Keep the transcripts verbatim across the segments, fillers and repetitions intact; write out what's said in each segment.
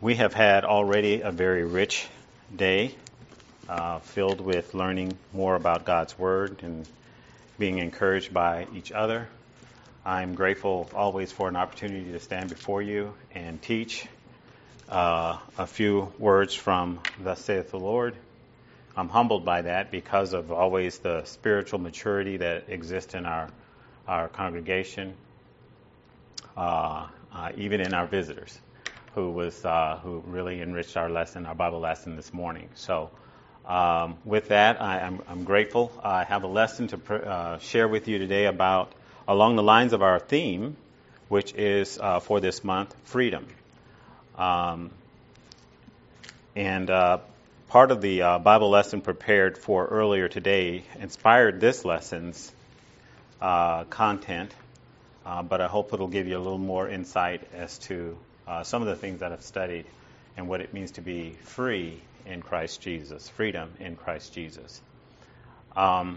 We have had already a very rich day uh, filled with learning more about God's Word and being encouraged by each other. I'm grateful always for an opportunity to stand before you and teach uh, a few words from Thus saith the Lord. I'm humbled by that because of always the spiritual maturity that exists in our, our congregation, uh, uh, even in our visitors. who was uh, who really enriched our lesson, our Bible lesson this morning. So um, with that, I, I'm, I'm grateful. I have a lesson to pr- uh, share with you today about, along the lines of our theme, which is uh, for this month, freedom. Um, and uh, part of the uh, Bible lesson prepared for earlier today inspired this lesson's uh, content, uh, but I hope it'll give you a little more insight as to Uh, some of the things that I've studied and what it means to be free in Christ Jesus, freedom in Christ Jesus. Um,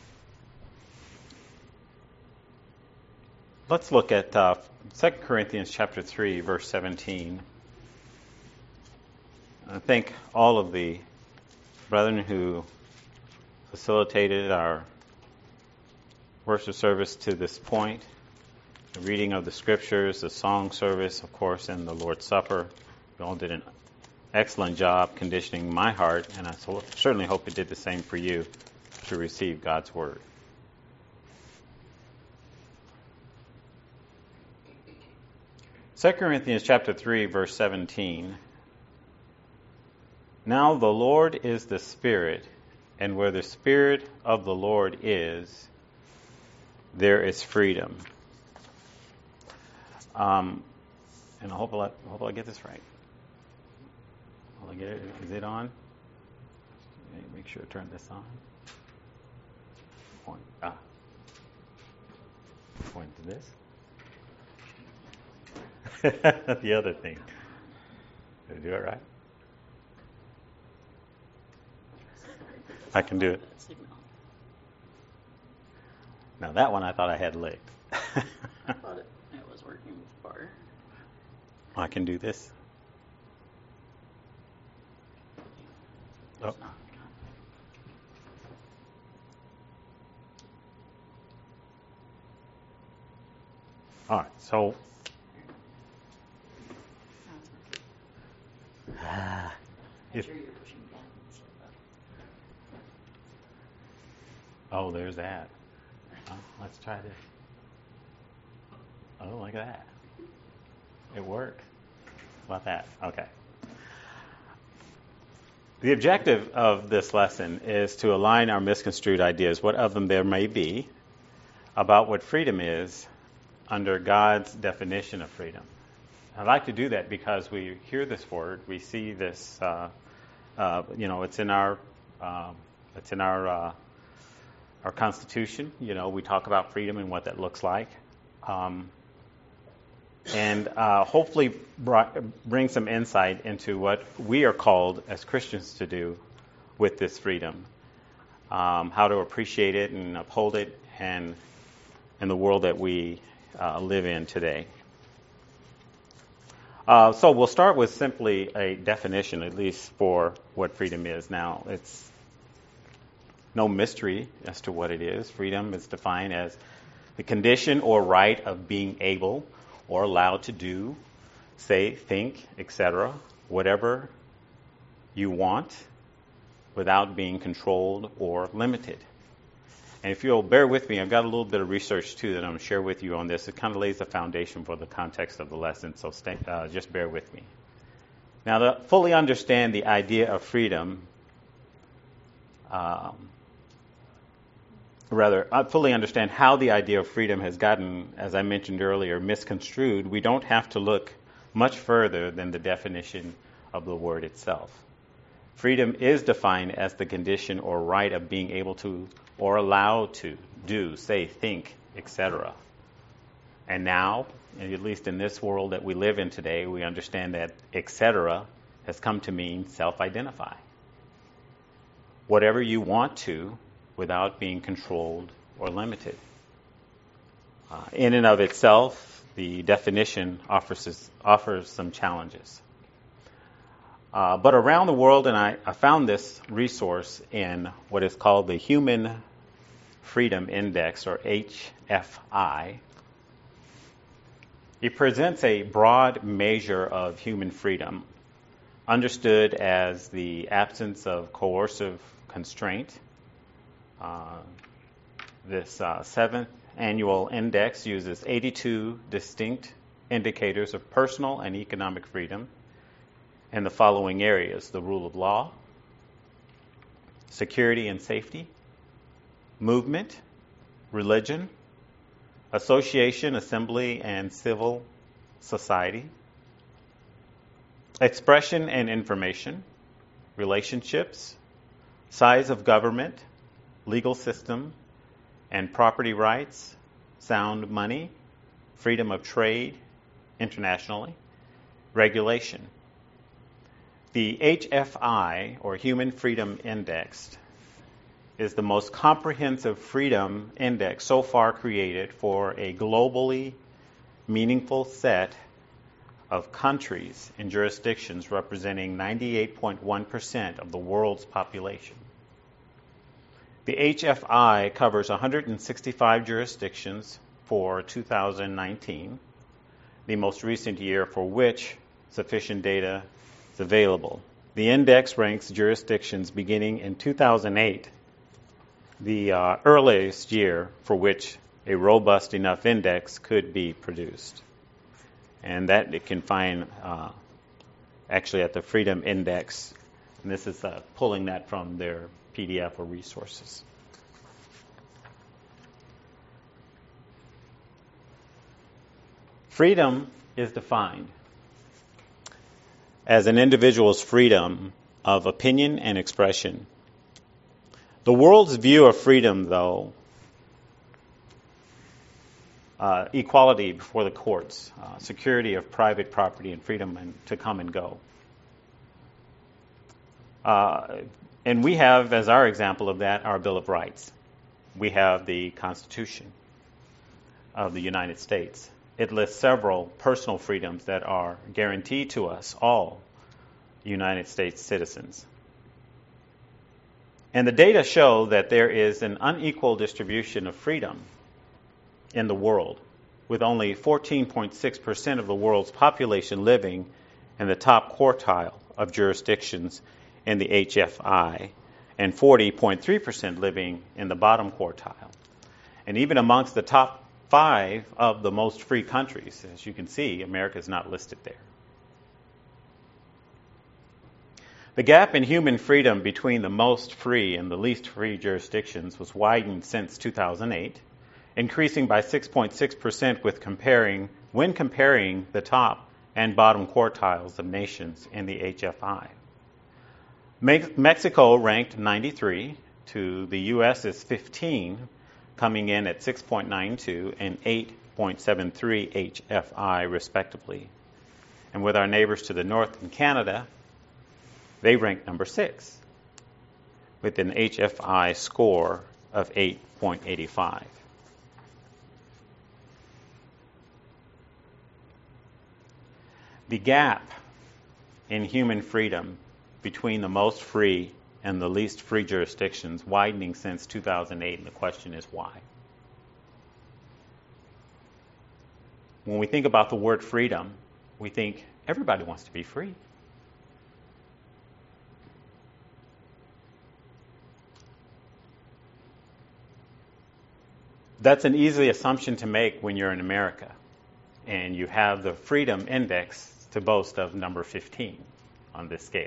let's look at uh, Second Corinthians chapter three, verse seventeen. I thank all of the brethren who facilitated our worship service to this point. The reading of the scriptures, the song service, of course, and the Lord's Supper. You all did an excellent job conditioning my heart, and I so, certainly hope it did the same for you to receive God's Word. Second Corinthians chapter three, verse seventeen. Now the Lord is the Spirit, and where the Spirit of the Lord is, there is freedom. Um, and I hope I, I hope I get this right. Will I get it? Is it on? Make sure to turn this on. Point. Ah. Point to this. The other thing. Did I do it right? I can do it. Now that one I thought I had licked. I thought it, it was working before. I can do this. Oh. All right, so uh, if, sure you're pushing buttons. oh, there's that. Oh, let's try this. Oh, look at that. It worked. How about that? Okay. The objective of this lesson is to align our misconstrued ideas, what of them there may be, about what freedom is under God's definition of freedom. I'd like to do that because we hear this word, we see this, uh, uh, you know, it's in our, um, it's in our, uh, our Constitution. You know, we talk about freedom and what that looks like. Um, and uh, hopefully brought, bring some insight into what we are called as Christians to do with this freedom, um, how to appreciate it and uphold it, and in the world that we uh, live in today. Uh, so we'll start with simply a definition, at least for what freedom is. Now, it's no mystery as to what it is. Freedom is defined as the condition or right of being able or allowed to do, say, think, et cetera, whatever you want without being controlled or limited. And if you'll bear with me, I've got a little bit of research, too, that I'm going to share with you on this. It kind of lays the foundation for the context of the lesson, so stay, uh, just bear with me. Now, to fully understand the idea of freedom, um, rather, I fully understand how the idea of freedom has gotten, as I mentioned earlier, misconstrued, we don't have to look much further than the definition of the word itself. Freedom is defined as the condition or right of being able to or allowed to do, say, think, et cetera. And now, at least in this world that we live in today, we understand that et cetera has come to mean self-identify. Whatever you want to, without being controlled or limited. Uh, in and of itself, the definition offers offers some challenges. Uh, but around the world, and I, I found this resource in what is called the Human Freedom Index, or H F I. It presents a broad measure of human freedom, understood as the absence of coercive constraint. Uh, this uh, seventh annual index uses eighty-two distinct indicators of personal and economic freedom in the following areas: the rule of law, security and safety, movement, religion, association, assembly, and civil society, expression and information, relationships, size of government, legal system, and property rights, sound money, freedom of trade internationally, regulation. The H F I, or Human Freedom Index, is the most comprehensive freedom index so far created for a globally meaningful set of countries and jurisdictions representing ninety-eight point one percent of the world's population. The H F I covers one hundred sixty-five jurisdictions for two thousand nineteen, the most recent year for which sufficient data is available. The index ranks jurisdictions beginning in two thousand eight, the uh, earliest year for which a robust enough index could be produced. And that it can find uh, actually at the Freedom Index. And this is uh, pulling that from their P D F or resources. Freedom is defined as an individual's freedom of opinion and expression. The world's view of freedom, though, uh, equality before the courts, uh, security of private property, and freedom and, to come and go. Uh, and we have, as our example of that, our Bill of Rights. We have the Constitution of the United States. It lists several personal freedoms that are guaranteed to us, all United States citizens. And the data show that there is an unequal distribution of freedom in the world, with only fourteen point six percent of the world's population living in the top quartile of jurisdictions in the H F I, and forty point three percent living in the bottom quartile. And even amongst the top five of the most free countries, as you can see, America is not listed there. The gap in human freedom between the most free and the least free jurisdictions was widened since two thousand eight, increasing by six point six percent with comparing when comparing the top and bottom quartiles of nations in the H F I. Me- Mexico ranked ninety-three to the U S is fifteen, coming in at six point nine two and eight point seven three H F I respectively. And with our neighbors to the north in Canada, they rank number six with an H F I score of eight point eight five. The gap in human freedom between the most free and the least free jurisdictions widening since two thousand eight, and the question is why? When we think about the word freedom, we think everybody wants to be free. That's an easy assumption to make when you're in America and you have the freedom index to boast of number fifteen on this scale.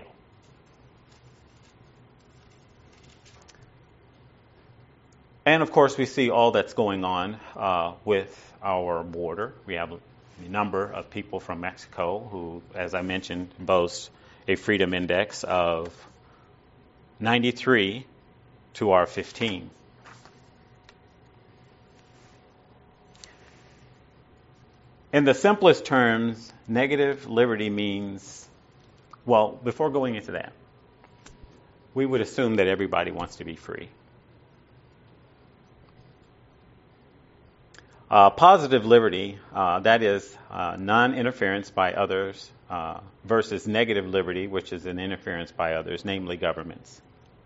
And of course, we see all that's going on uh, with our border. We have a number of people from Mexico who, as I mentioned, boast a freedom index of ninety-three to our fifteen. In the simplest terms, negative liberty means, well, before going into that, we would assume that everybody wants to be free. Uh, positive liberty, uh, that is uh, non-interference by others, uh, versus negative liberty, which is an interference by others, namely governments.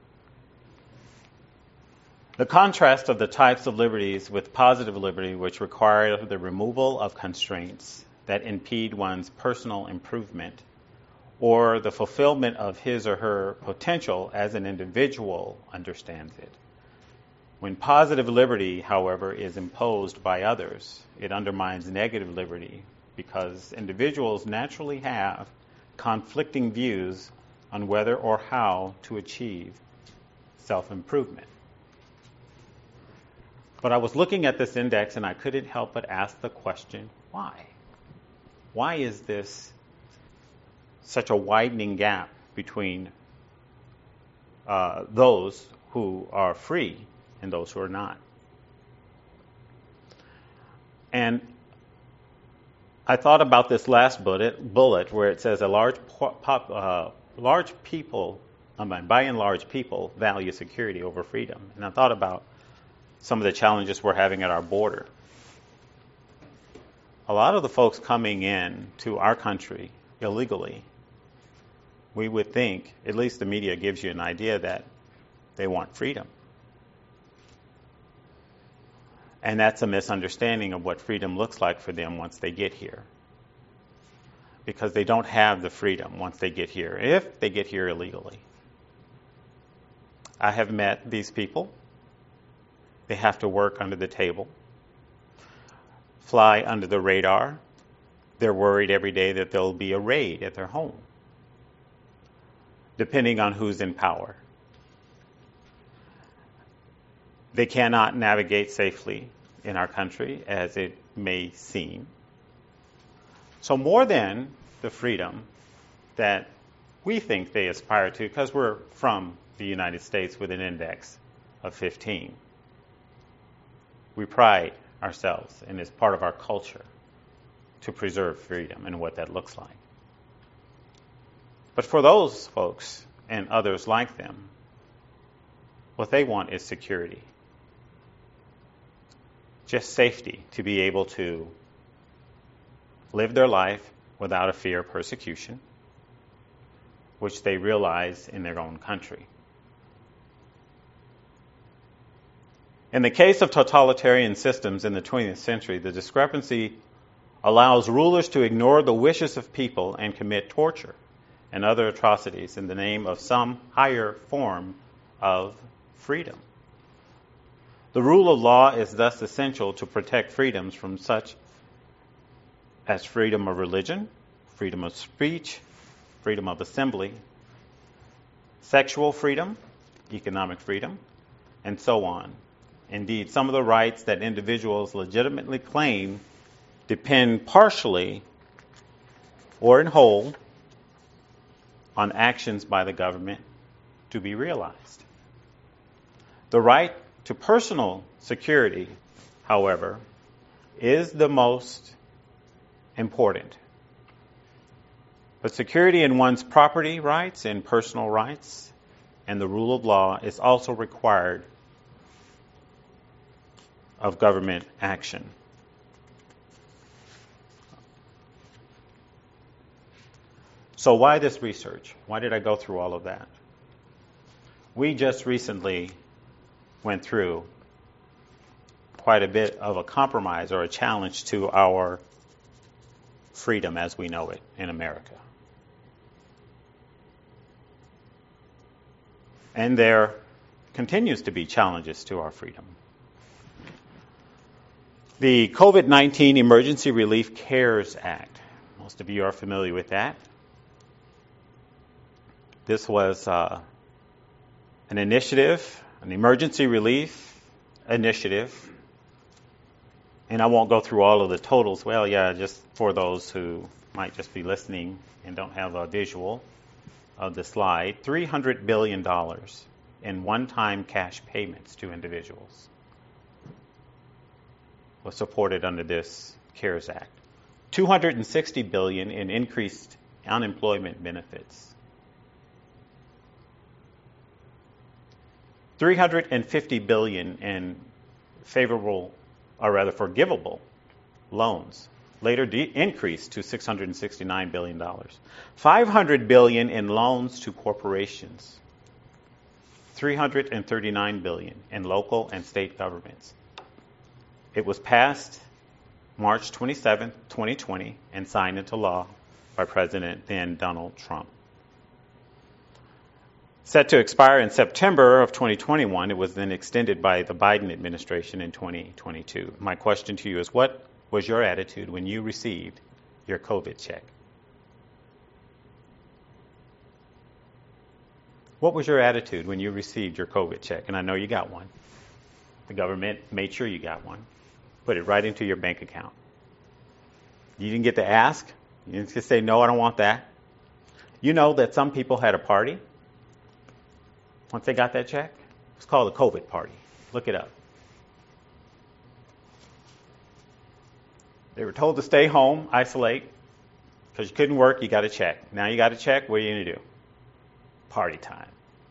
The contrast of the types of liberties with positive liberty, which require the removal of constraints that impede one's personal improvement or the fulfillment of his or her potential as an individual understands it. When positive liberty, however, is imposed by others, it undermines negative liberty because individuals naturally have conflicting views on whether or how to achieve self-improvement. But I was looking at this index and I couldn't help but ask the question, why? Why is this such a widening gap between uh, those who are free and those who are not? And I thought about this last bullet, bullet where it says a large pop, uh, large people, I mean, by and large people value security over freedom. And I thought about some of the challenges we're having at our border. A lot of the folks coming in to our country illegally, we would think, at least the media gives you an idea that they want freedom. And that's a misunderstanding of what freedom looks like for them once they get here. Because they don't have the freedom once they get here, if they get here illegally. I have met these people. They have to work under the table, fly under the radar. They're worried every day that there'll be a raid at their home, depending on who's in power. They cannot navigate safely in our country, as it may seem. So more than the freedom that we think they aspire to, because we're from the United States with an index of fifteen. We pride ourselves, and it's part of our culture, to preserve freedom and what that looks like. But for those folks and others like them, what they want is security. Just safety to be able to live their life without a fear of persecution, which they realize in their own country. In the case of totalitarian systems in the twentieth century, the discrepancy allows rulers to ignore the wishes of people and commit torture and other atrocities in the name of some higher form of freedom. The rule of law is thus essential to protect freedoms from such as freedom of religion, freedom of speech, freedom of assembly, sexual freedom, economic freedom, and so on. Indeed, some of the rights that individuals legitimately claim depend partially or in whole on actions by the government to be realized. The right to personal security, however, is the most important. But security in one's property rights and personal rights and the rule of law is also required of government action. So why this research? Why did I go through all of that? We just recently went through quite a bit of a compromise or a challenge to our freedom as we know it in America. And there continues to be challenges to our freedom. The COVID nineteen Emergency Relief CARES Act. Most of you are familiar with that. This was uh, an initiative, an emergency relief initiative. And I won't go through all of the totals. Well, yeah, just for those who might just be listening and don't have a visual of the slide, three hundred billion dollars in one-time cash payments to individuals was supported under this CARES Act. two hundred sixty billion dollars in increased unemployment benefits. three hundred fifty billion dollars in favorable or rather forgivable loans, later de- increased to six hundred sixty-nine billion dollars. five hundred billion dollars in loans to corporations. three hundred thirty-nine billion dollars in local and state governments. It was passed March twenty-seventh, twenty twenty, and signed into law by President then Donald Trump. Set to expire in September of twenty twenty-one, it was then extended by the Biden administration in twenty twenty-two. My question to you is, what was your attitude when you received your COVID check? What was your attitude when you received your COVID check? And I know you got one. The government made sure you got one. Put it right into your bank account. You didn't get to ask. You didn't just say, no, I don't want that. You know that some people had a party once they got that check. It's called a COVID party. Look it up. They were told to stay home, isolate, because you couldn't work, you got a check. Now you got a check, what are you going to do? Party time.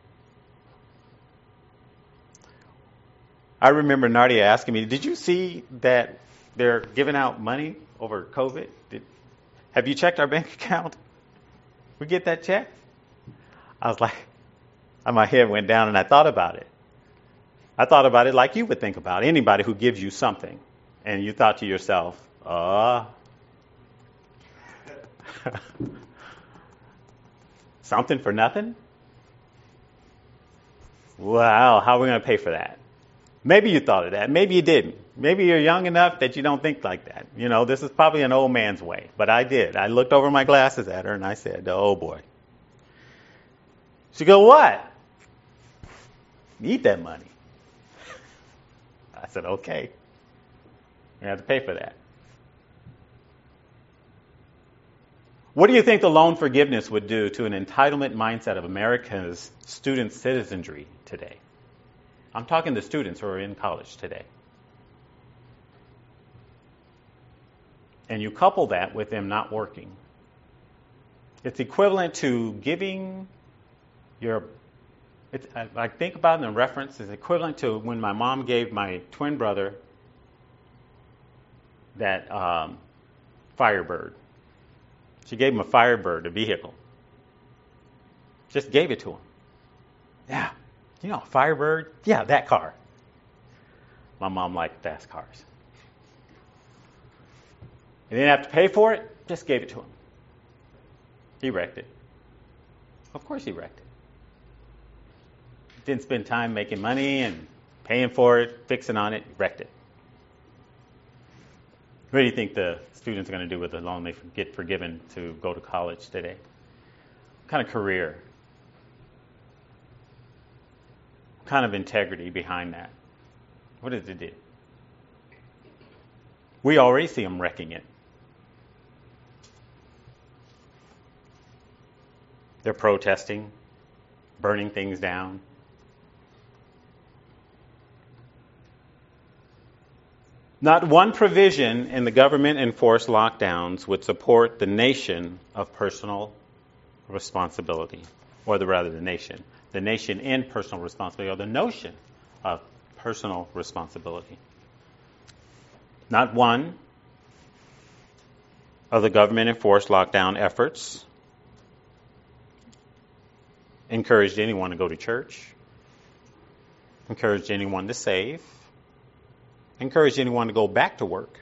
I remember Nardia asking me, did you see that they're giving out money over COVID? Did, have you checked our bank account? We get that check? I was like, my head went down and I thought about it. I thought about it like you would think about anybody who gives you something. And you thought to yourself, uh, something for nothing? Wow, how are we going to pay for that? Maybe you thought of that. Maybe you didn't. Maybe you're young enough that you don't think like that. You know, this is probably an old man's way. But I did. I looked over my glasses at her and I said, oh boy. She go, what? Need that money. I said, okay. You have to pay for that. What do you think the loan forgiveness would do to an entitlement mindset of America's student citizenry today? I'm talking to students who are in college today. And you couple that with them not working. It's equivalent to giving your, it's, I, I think about it in reference, it's equivalent to when my mom gave my twin brother that um, Firebird. She gave him a Firebird, a vehicle. Just gave it to him. Yeah. You know, Firebird? Yeah, that car. My mom liked fast cars. He didn't have to pay for it, just gave it to him. He wrecked it. Of course he wrecked it. Didn't spend time making money and paying for it, fixing on it, wrecked it. What do you think the students are going to do with the loan they get forgiven to go to college today? What kind of career? What kind of integrity behind that? What does it do? We already see them wrecking it. They're protesting, burning things down. Not one provision in the government-enforced lockdowns would support the nation of personal responsibility, or the, rather the nation. The nation in personal responsibility, or the notion of personal responsibility. Not one of the government-enforced lockdown efforts encouraged anyone to go to church, encouraged anyone to save, encouraged anyone to go back to work.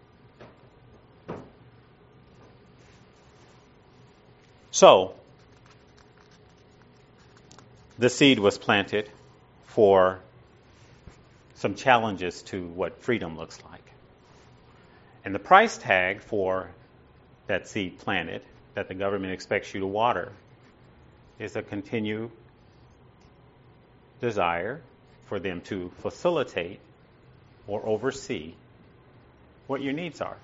So, the seed was planted for some challenges to what freedom looks like. And the price tag for that seed planted, that the government expects you to water, is a continued desire for them to facilitate or oversee what your needs are.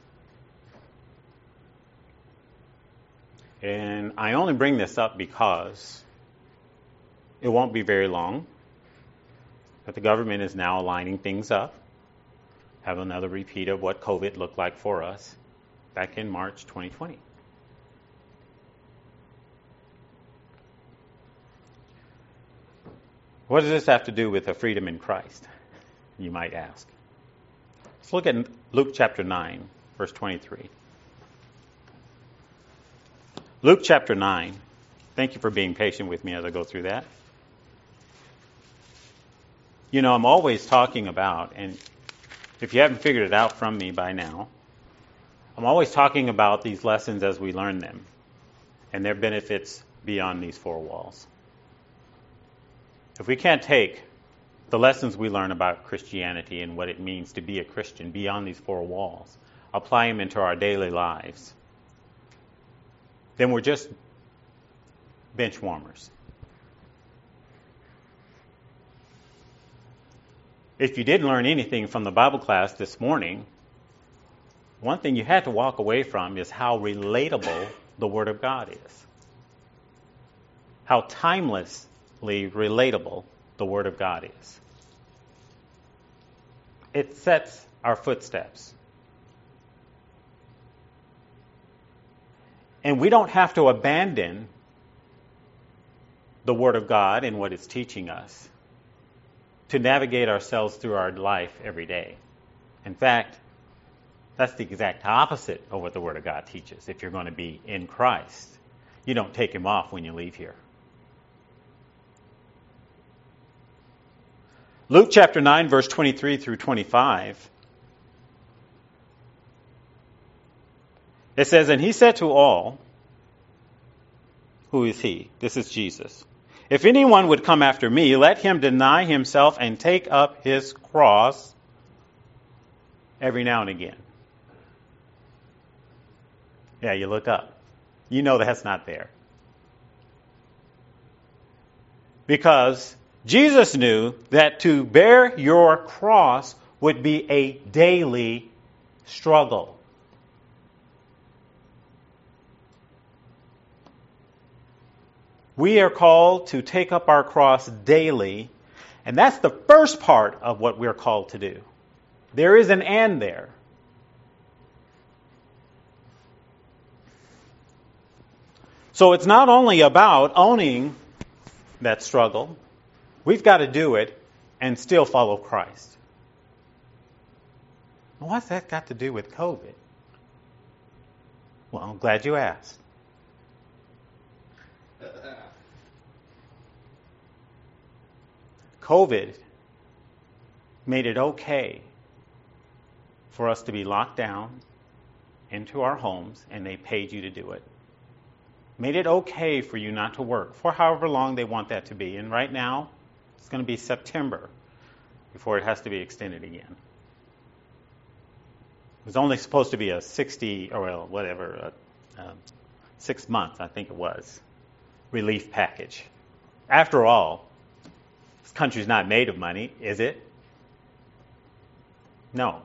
And I only bring this up because it won't be very long that the government is now aligning things up. Have another repeat of what COVID looked like for us back in March twenty twenty. What does this have to do with a freedom in Christ, you might ask? Let's look at Luke chapter nine, verse twenty-three. Luke chapter nine. Thank you for being patient with me as I go through that. You know, I'm always talking about, and if you haven't figured it out from me by now, I'm always talking about these lessons as we learn them and their benefits beyond these four walls. If we can't take the lessons we learn about Christianity and what it means to be a Christian beyond these four walls, apply them into our daily lives, then we're just bench warmers. If you didn't learn anything from the Bible class this morning, one thing you had to walk away from is how relatable the Word of God is. How timelessly relatable the Word of God is. It sets our footsteps. And we don't have to abandon the Word of God and what it's teaching us to navigate ourselves through our life every day. In fact, that's the exact opposite of what the Word of God teaches. If you're going to be in Christ, you don't take Him off when you leave here. Luke chapter nine, verse twenty-three through twenty-five. It says, "And he said to all," who is he? This is Jesus. "If anyone would come after me, let him deny himself and take up his cross every now and again." Yeah, you look up. You know that's not there. Because Jesus knew that to bear your cross would be a daily struggle. We are called to take up our cross daily, and that's the first part of what we're called to do. There is an and there. So it's not only about owning that struggle, we've got to do it and still follow Christ. Well, what's that got to do with COVID? Well, I'm glad you asked. COVID made it okay for us to be locked down into our homes, and they paid you to do it. Made it okay for you not to work for however long they want that to be. And right now, it's going to be September before it has to be extended again. It was only supposed to be a sixty, or well, whatever, a, a six months, I think it was, relief package. After all, this country's not made of money, is it? No.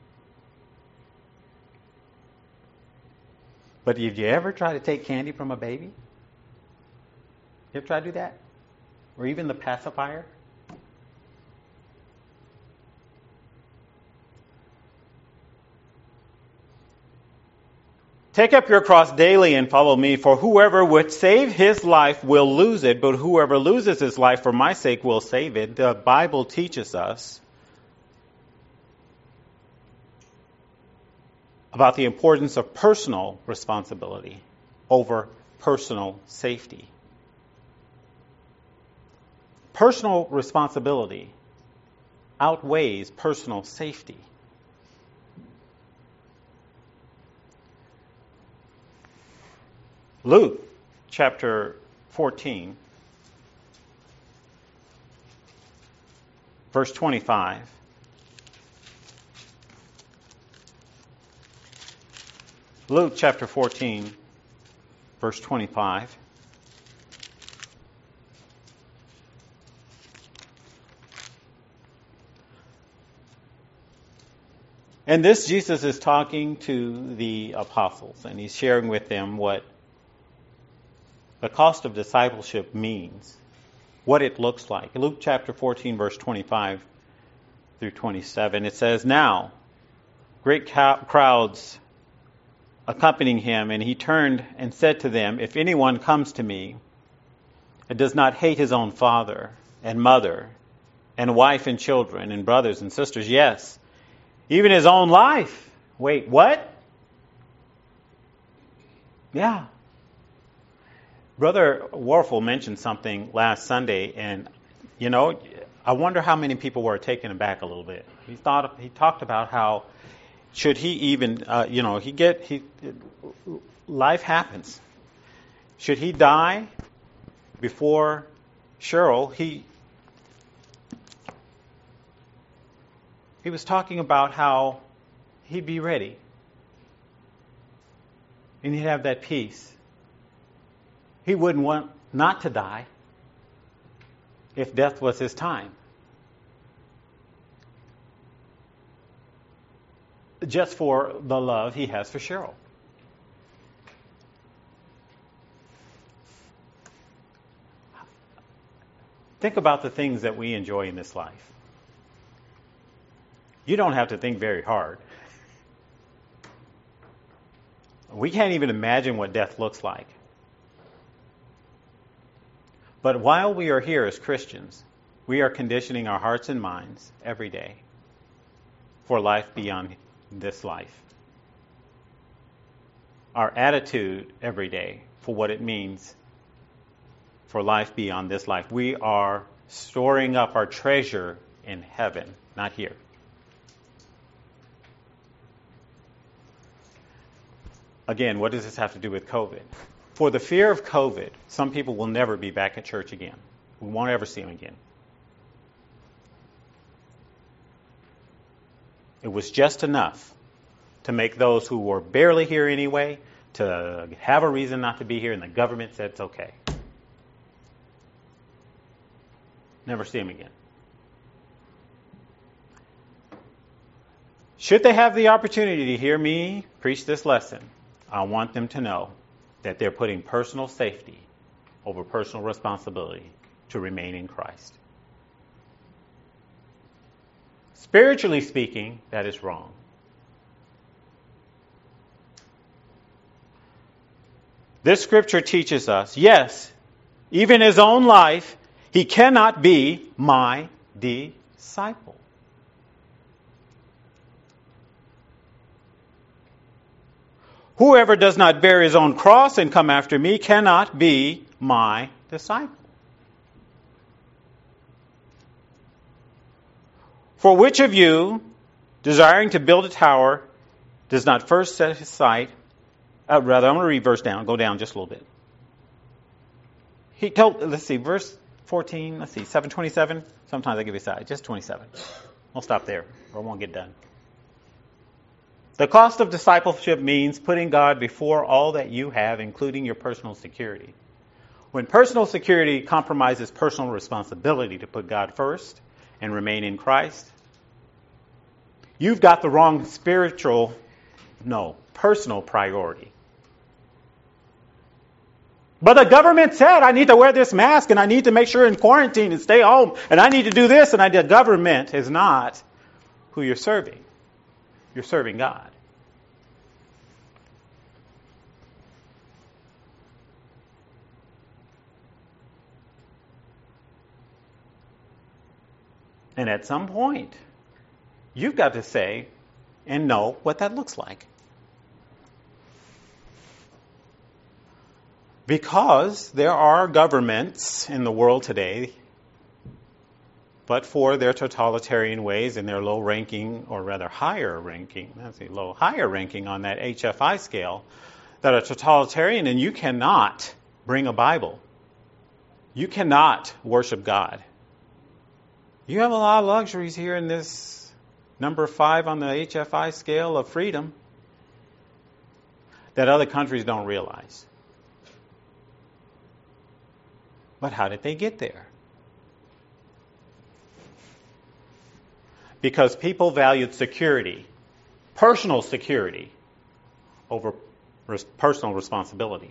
But did you ever try to take candy from a baby? You ever try to do that? Or even the pacifier? Take up your cross daily and follow me, for whoever would save his life will lose it, but whoever loses his life for my sake will save it. The Bible teaches us about the importance of personal responsibility over personal safety. Personal responsibility outweighs personal safety. Luke chapter fourteen, verse twenty-five. Luke chapter fourteen, verse twenty-five. And this Jesus is talking to the apostles, and he's sharing with them what the cost of discipleship means, what it looks like. Luke chapter fourteen, verse twenty-five through twenty-seven, it says, "Now, great crowds accompanying him, and he turned and said to them, 'If anyone comes to me and does not hate his own father and mother and wife and children and brothers and sisters, yes, Even his own life. Wait, what? Yeah. Brother Warfel mentioned something last Sunday, and, you know, I wonder how many people were taken aback a little bit. He thought he talked about how should he even, uh, you know, he get he life happens. Should he die before Cheryl? He he was talking about how he'd be ready, and he'd have that peace. He wouldn't want not to die if death was his time. Just for the love he has for Cheryl. Think about the things that we enjoy in this life. You don't have to think very hard. We can't even imagine what death looks like. But while we are here as Christians, we are conditioning our hearts and minds every day for life beyond this life. Our attitude every day for what it means for life beyond this life. We are storing up our treasure in heaven, not here. Again, what does this have to do with COVID? For the fear of COVID, some people will never be back at church again. We won't ever see them again. It was just enough to make those who were barely here anyway to have a reason not to be here, and the government said it's okay. Never see them again. Should they have the opportunity to hear me preach this lesson, I want them to know that they're putting personal safety over personal responsibility to remain in Christ. Spiritually speaking, that is wrong. This scripture teaches us, yes, even his own life, he cannot be my disciple. Whoever does not bear his own cross and come after me cannot be my disciple. For which of you, desiring to build a tower, does not first set his sight, uh, rather, I'm going to read verse down, go down just a little bit. He told, let's see, verse fourteen, let's see, seven twenty-seven. Sometimes I give you a side, just twenty-seven. We'll stop there, or I won't get done. The cost of discipleship means putting God before all that you have, including your personal security. When personal security compromises personal responsibility to put God first and remain in Christ, you've got the wrong spiritual, no, personal priority. But the government said I need to wear this mask and I need to make sure in quarantine and stay home and I need to do this and I did. The government is not who you're serving. You're serving God. And at some point, you've got to say and know what that looks like. Because there are governments in the world today, but for their totalitarian ways and their low ranking, or rather higher ranking, let's see, low, higher ranking on that H F I scale, that are totalitarian, and you cannot bring a Bible. You cannot worship God. You have a lot of luxuries here in this number five on the H F I scale of freedom that other countries don't realize. But how did they get there? Because people valued security, personal security, over res- personal responsibility.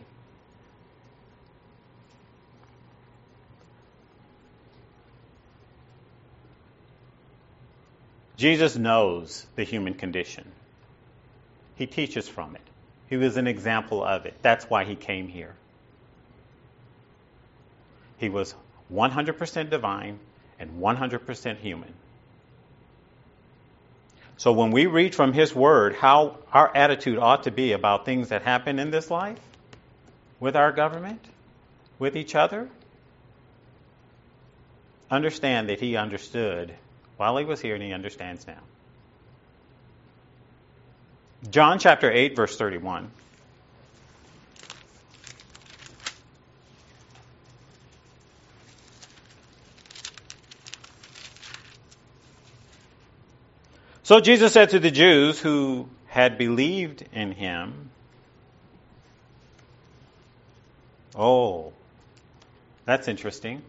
Jesus knows the human condition. He teaches from it. He was an example of it. That's why he came here. He was one hundred percent divine and one hundred percent human. So when we read from His Word how our attitude ought to be about things that happen in this life, with our government, with each other, understand that He understood while He was here and He understands now. John chapter eight, verse thirty-one. So Jesus said to the Jews who had believed in Him, oh, that's interesting.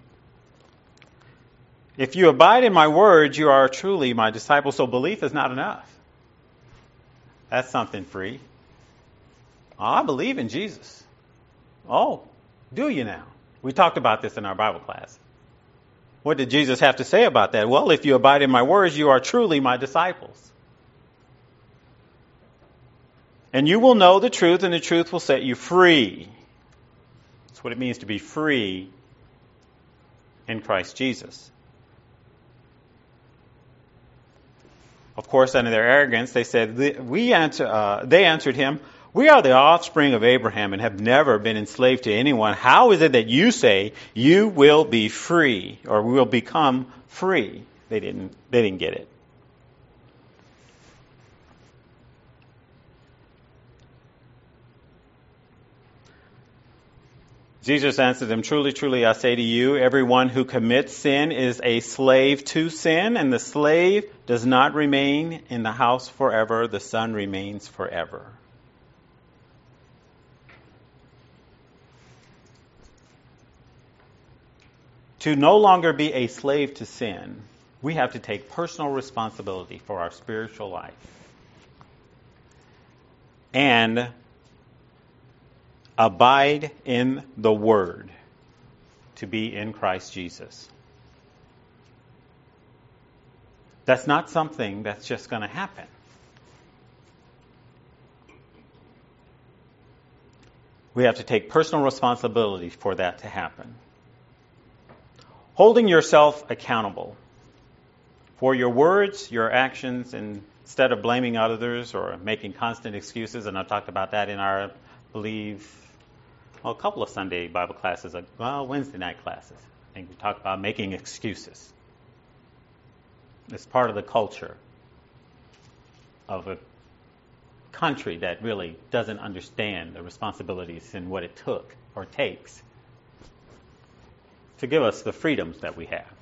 If you abide in my words, you are truly my disciples. So belief is not enough. That's something free. Oh, I believe in Jesus. Oh, do you now? We talked about this in our Bible class. What did Jesus have to say about that? Well, if you abide in my words, you are truly my disciples. And you will know the truth, and the truth will set you free. That's what it means to be free in Christ Jesus. Of course, under their arrogance, they said, "We answer." Uh, they answered him, "We are the offspring of Abraham and have never been enslaved to anyone. How is it that you say you will be free or will become free?" They didn't. They didn't get it. Jesus answered them, "Truly, truly, I say to you, everyone who commits sin is a slave to sin, and the slave does not remain in the house forever. The son remains forever." To no longer be a slave to sin, we have to take personal responsibility for our spiritual life. And abide in the Word to be in Christ Jesus. That's not something that's just going to happen. We have to take personal responsibility for that to happen. Holding yourself accountable for your words, your actions, and instead of blaming others or making constant excuses, and I talked about that in our, I believe, well, a couple of Sunday Bible classes, well, Wednesday night classes. I think we talked about making excuses. It's part of the culture of a country that really doesn't understand the responsibilities and what it took or takes to give us the freedoms that we have.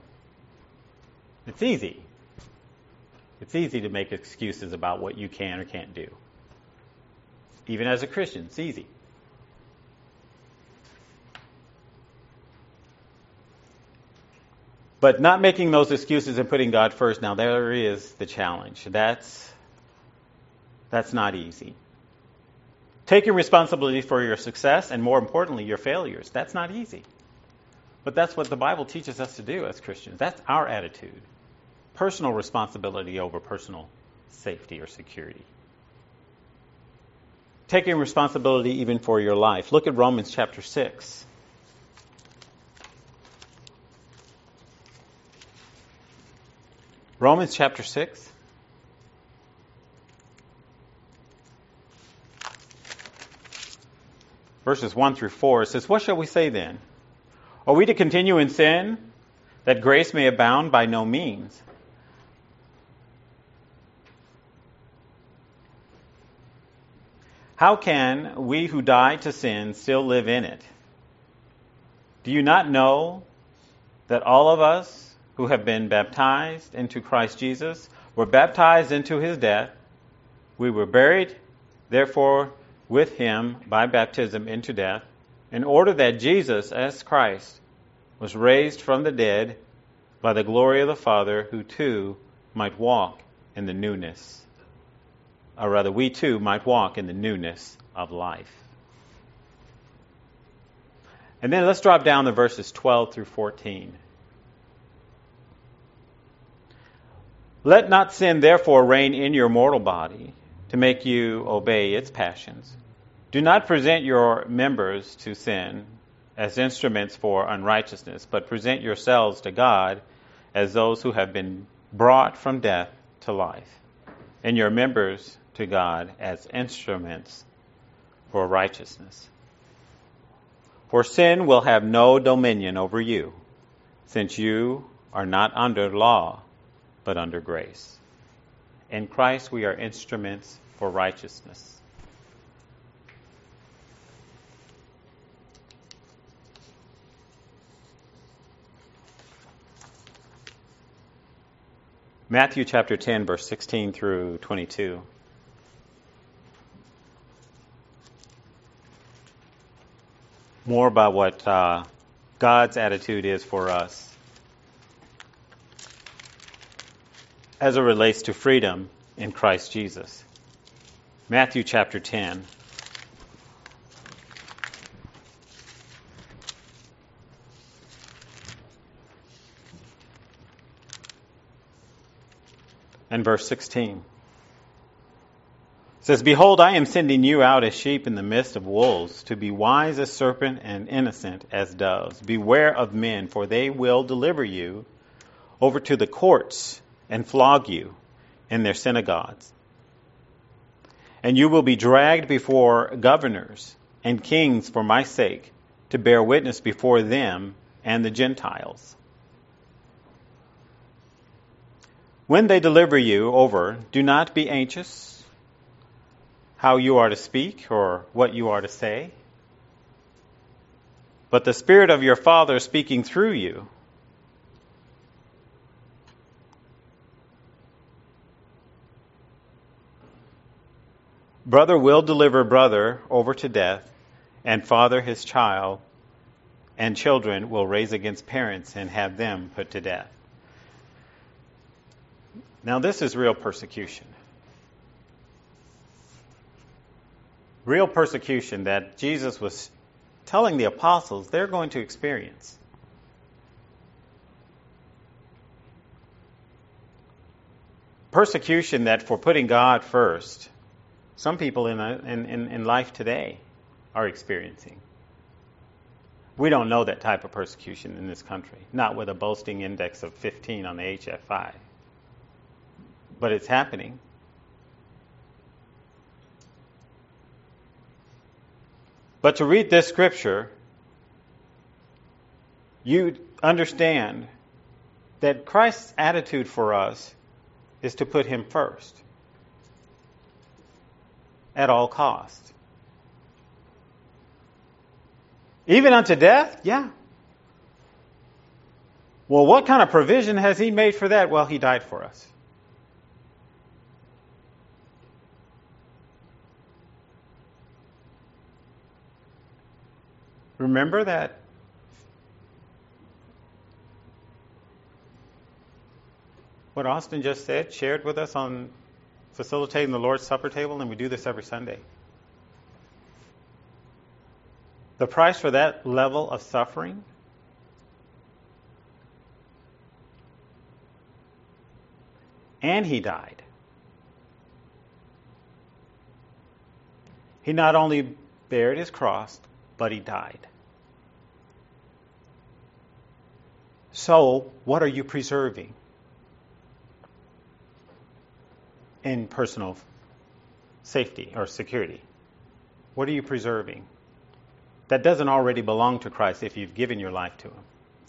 It's easy. It's easy to make excuses about what you can or can't do. Even as a Christian, it's easy. But not making those excuses and putting God first, now there is the challenge. That's, that's not easy. Taking responsibility for your success and, more importantly, your failures, that's not easy. But that's what the Bible teaches us to do as Christians. That's our attitude. Personal responsibility over personal safety or security. Taking responsibility even for your life. Look at Romans chapter six. Romans chapter six. Verses one through four, it says, "What shall we say then? Are we to continue in sin, that grace may abound? By no means. How can we who died to sin still live in it? Do you not know that all of us who have been baptized into Christ Jesus were baptized into his death? We were buried, therefore, with him by baptism into death, in order that Jesus, as Christ, was raised from the dead by the glory of the Father, who too might walk in the newness, or rather, we too might walk in the newness of life." And then let's drop down to verses twelve through fourteen. "Let not sin therefore reign in your mortal body, to make you obey its passions. Do not present your members to sin as instruments for unrighteousness, but present yourselves to God as those who have been brought from death to life, and your members to God as instruments for righteousness. For sin will have no dominion over you, since you are not under law, but under grace. In Christ we are instruments for righteousness. Matthew chapter ten, verse sixteen through twenty-two. More about what uh, God's attitude is for us as it relates to freedom in Christ Jesus. Matthew chapter ten. And verse sixteen. It says, Behold, I am sending you out as sheep in the midst of wolves, to be wise as serpent and innocent as doves. Beware of men, for they will deliver you over to the courts and flog you in their synagogues. And you will be dragged before governors and kings for my sake, to bear witness before them and the Gentiles. When they deliver you over, do not be anxious how you are to speak or what you are to say. But the Spirit of your Father speaking through you brother will deliver brother over to death, and father his child, and children will raise against parents and have them put to death. Now this is real persecution. Real persecution that Jesus was telling the apostles they're going to experience. Persecution that for putting God first, some people in, a, in, in, in life today are experiencing. We don't know that type of persecution in this country, not with a boasting index of fifteen on the H F I. But it's happening. But to read this scripture, you understand that Christ's attitude for us is to put him first at all costs. Even unto death? Yeah. Well, what kind of provision has he made for that? Well, he died for us. Remember that what Austin just said, shared with us on facilitating the Lord's Supper table, and we do this every Sunday. The price for that level of suffering and he died. He not only bared his cross, but he died. So, what are you preserving in personal safety or security? What are you preserving that doesn't already belong to Christ if you've given your life to him?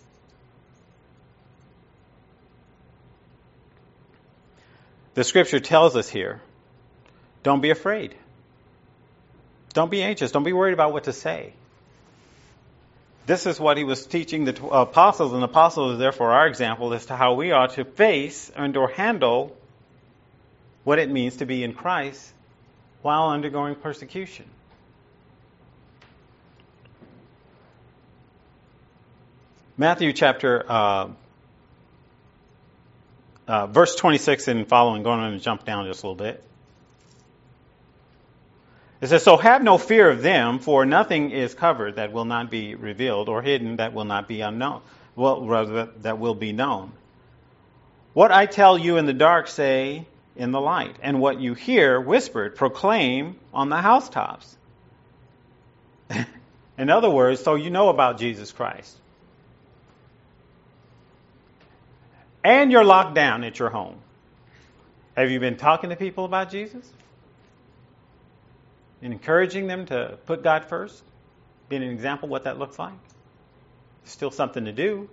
The scripture tells us here, don't be afraid. Don't be anxious. Don't be worried about what to say. This is what he was teaching the apostles, and the apostles is therefore our example as to how we are to face and or handle what it means to be in Christ while undergoing persecution. Matthew chapter, uh, uh, verse twenty-six and following, going to jump down just a little bit. It says, so have no fear of them, for nothing is covered that will not be revealed, or hidden that will not be unknown. Well, rather, that will be known. What I tell you in the dark, say in the light, and what you hear whispered, proclaim on the housetops. In other words, so you know about Jesus Christ. And you're locked down at your home. Have you been talking to people about Jesus? And encouraging them to put God first? Being an example of what that looks like? Still something to do.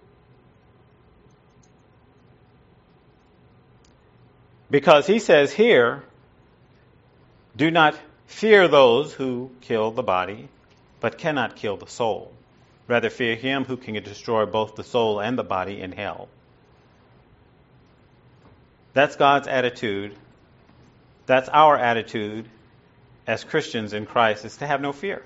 Because he says here, do not fear those who kill the body, but cannot kill the soul. Rather fear him who can destroy both the soul and the body in hell. That's God's attitude. That's our attitude as Christians in Christ, is to have no fear.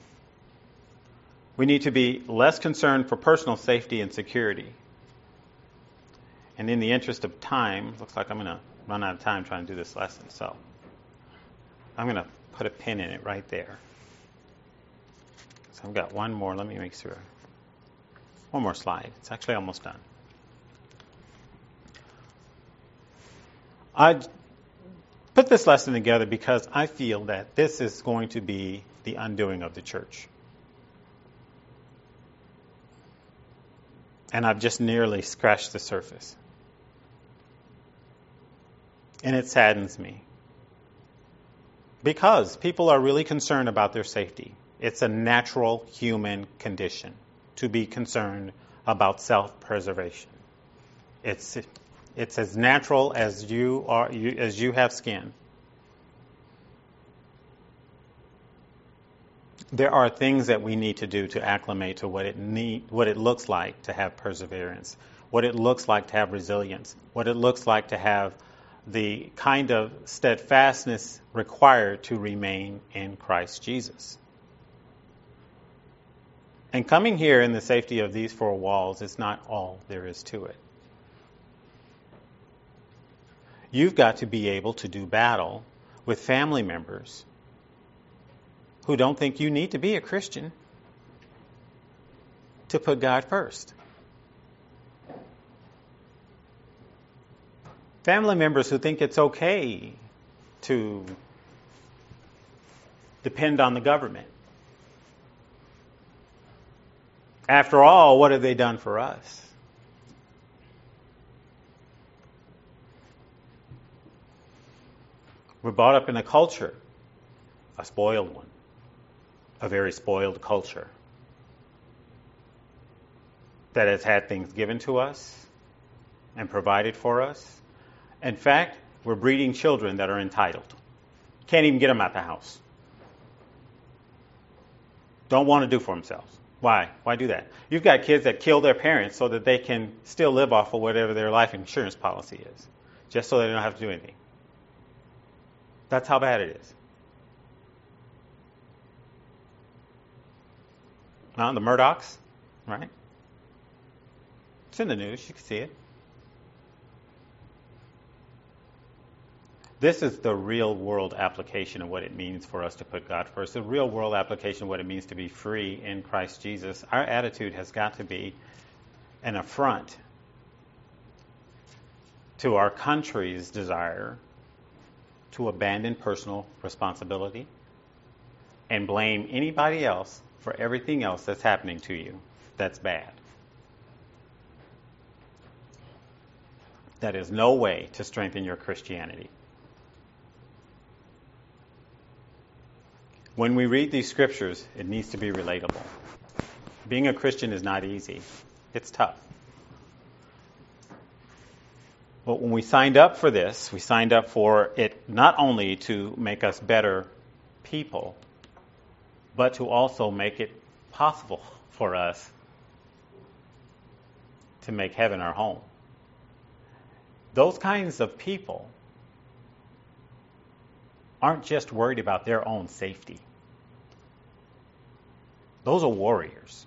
We need to be less concerned for personal safety and security. And in the interest of time, looks like I'm going to run out of time trying to do this lesson, so I'm going to put a pin in it right there. So I've got one more. Let me make sure. One more slide. It's actually almost done. I put this lesson together because I feel that this is going to be the undoing of the church. And I've just nearly scratched the surface. And it saddens me. Because people are really concerned about their safety. It's a natural human condition to be concerned about self-preservation. It's it's as natural as you are you, as you have skin. There are things that we need to do to acclimate to what it need what it looks like to have perseverance, what it looks like to have resilience, what it looks like to have the kind of steadfastness required to remain in Christ Jesus. And coming here in the safety of these four walls is not all there is to it. You've got to be able to do battle with family members who don't think you need to be a Christian to put God first. Family members who think it's okay to depend on the government. After all, what have they done for us? We're brought up in a culture, a spoiled one, a very spoiled culture that has had things given to us and provided for us. In fact, we're breeding children that are entitled. Can't even get them out the house. Don't want to do for themselves. Why? Why do that? You've got kids that kill their parents so that they can still live off of whatever their life insurance policy is, just so they don't have to do anything. That's how bad it is. Now, the Murdochs, right? It's in the news. You can see it. This is the real world application of what it means for us to put God first. The real world application of what it means to be free in Christ Jesus. Our attitude has got to be an affront to our country's desire to abandon personal responsibility and blame anybody else for everything else that's happening to you that's bad. That is no way to strengthen your Christianity. When we read these scriptures, it needs to be relatable. Being a Christian is not easy. It's tough. But when we signed up for this, we signed up for it not only to make us better people, but to also make it possible for us to make heaven our home. Those kinds of people aren't just worried about their own safety. Those are warriors.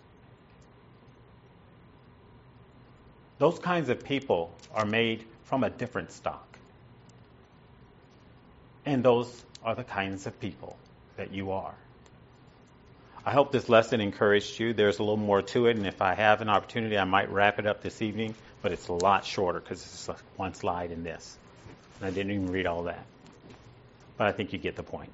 Those kinds of people are made from a different stock. And those are the kinds of people that you are. I hope this lesson encouraged you. There's a little more to it, and if I have an opportunity, I might wrap it up this evening, but it's a lot shorter because it's just one slide in this. And I didn't even read all that. But I think you get the point.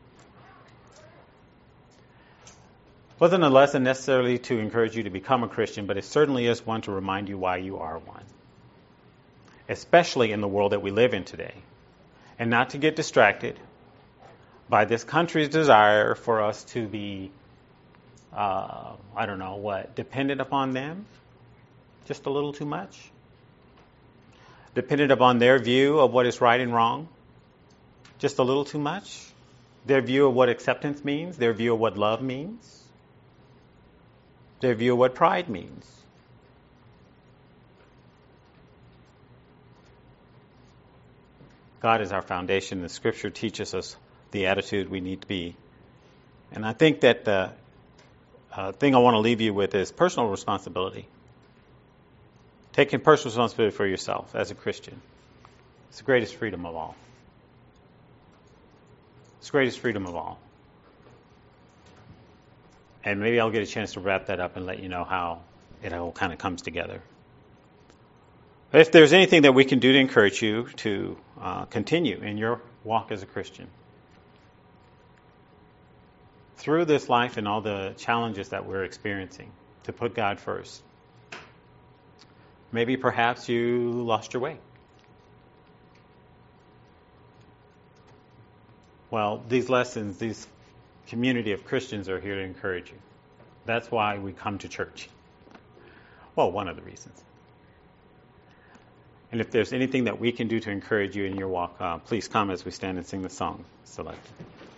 Wasn't a lesson necessarily to encourage you to become a Christian, but it certainly is one to remind you why you are one. Especially in the world that we live in today. and not to get distracted by this country's desire for us to be, uh, I don't know what, dependent upon them just a little too much. Dependent upon their view of what is right and wrong just a little too much. Their view of what acceptance means, their view of what love means, their view of what pride means. God is our foundation. The Scripture teaches us the attitude we need to be. And I think that the uh, thing I want to leave you with is personal responsibility. Taking personal responsibility for yourself as a Christian. It's the greatest freedom of all. It's the greatest freedom of all. And maybe I'll get a chance to wrap that up and let you know how it all kind of comes together. If there's anything that we can do to encourage you to uh, continue in your walk as a Christian, through this life and all the challenges that we're experiencing, to put God first. Maybe perhaps you lost your way. Well, these lessons, these community of Christians are here to encourage you. That's why we come to church. Well, one of the reasons. And if there's anything that we can do to encourage you in your walk, uh, please come as we stand and sing the song selected.